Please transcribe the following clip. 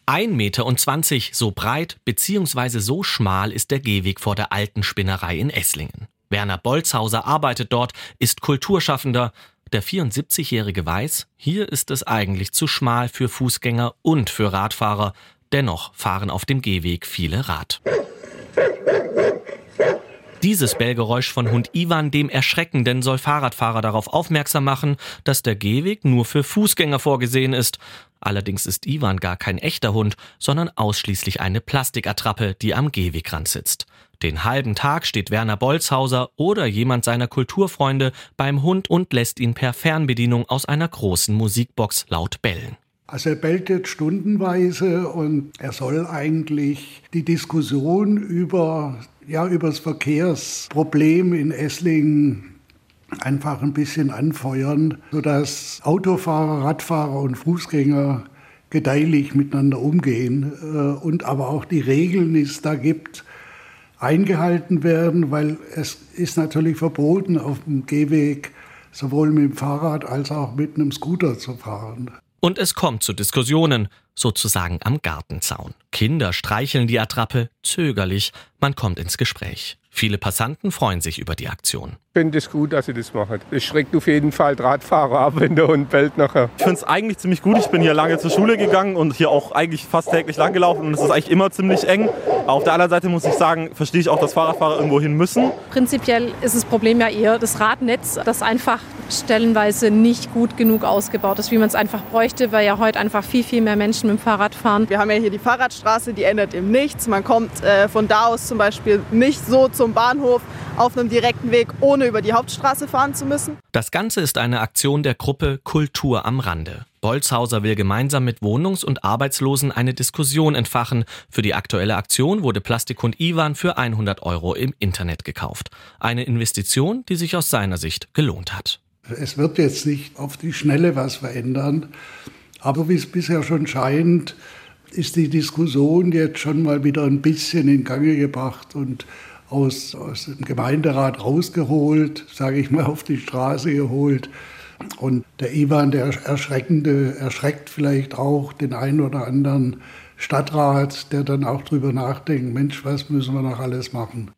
1,20 Meter, so breit bzw. so schmal ist der Gehweg vor der alten Spinnerei in Esslingen. Werner Bolzhauser arbeitet dort, ist Kulturschaffender. Der 74-Jährige weiß, hier ist es eigentlich zu schmal für Fußgänger und für Radfahrer. Dennoch fahren auf dem Gehweg viele Rad. Dieses Bellgeräusch von Hund Ivan, dem Erschreckenden, soll Fahrradfahrer darauf aufmerksam machen, dass der Gehweg nur für Fußgänger vorgesehen ist. Allerdings ist Ivan gar kein echter Hund, sondern ausschließlich eine Plastikattrappe, die am Gehwegrand sitzt. Den halben Tag steht Werner Bolzhauser oder jemand seiner Kulturfreunde beim Hund und lässt ihn per Fernbedienung aus einer großen Musikbox laut bellen. Also er bellt jetzt stundenweise und er soll eigentlich die Diskussion über das Verkehrsproblem in Esslingen einfach ein bisschen anfeuern, sodass Autofahrer, Radfahrer und Fußgänger gedeihlich miteinander umgehen und aber auch die Regeln, die es da gibt, eingehalten werden, weil es ist natürlich verboten, auf dem Gehweg sowohl mit dem Fahrrad als auch mit einem Scooter zu fahren. Und es kommt zu Diskussionen, sozusagen am Gartenzaun. Kinder streicheln die Attrappe zögerlich, man kommt ins Gespräch. Viele Passanten freuen sich über die Aktion. Ich finde es gut, dass sie das machen. Es schreckt auf jeden Fall Radfahrer ab, wenn der Hund bellt nachher. Ich finde es eigentlich ziemlich gut. Ich bin hier lange zur Schule gegangen und hier auch eigentlich fast täglich lang gelaufen. Und es ist eigentlich immer ziemlich eng. Aber auf der anderen Seite muss ich sagen, verstehe ich auch, dass Fahrradfahrer irgendwo hin müssen. Prinzipiell ist das Problem ja eher das Radnetz, das einfach stellenweise nicht gut genug ausgebaut ist, wie man es einfach bräuchte, weil ja heute einfach viel, viel mehr Menschen mit dem Fahrrad fahren. Wir haben ja hier die Fahrradstraße, die ändert im Nichts. Man kommt von da aus zum Beispiel nicht so zum Bahnhof auf einem direkten Weg, ohne über die Hauptstraße fahren zu müssen. Das Ganze ist eine Aktion der Gruppe Kultur am Rande. Bolzhauser will gemeinsam mit Wohnungs- und Arbeitslosen eine Diskussion entfachen. Für die aktuelle Aktion wurde Plastikhund Ivan für 100 € im Internet gekauft. Eine Investition, die sich aus seiner Sicht gelohnt hat. Es wird jetzt nicht auf die Schnelle was verändern, aber wie es bisher schon scheint, ist die Diskussion jetzt schon mal wieder ein bisschen in Gange gebracht und aus dem Gemeinderat rausgeholt, sage ich mal, auf die Straße geholt. Und der Ivan, der Erschreckende, erschreckt vielleicht auch den einen oder anderen Stadtrat, der dann auch drüber nachdenkt, Mensch, was müssen wir noch alles machen?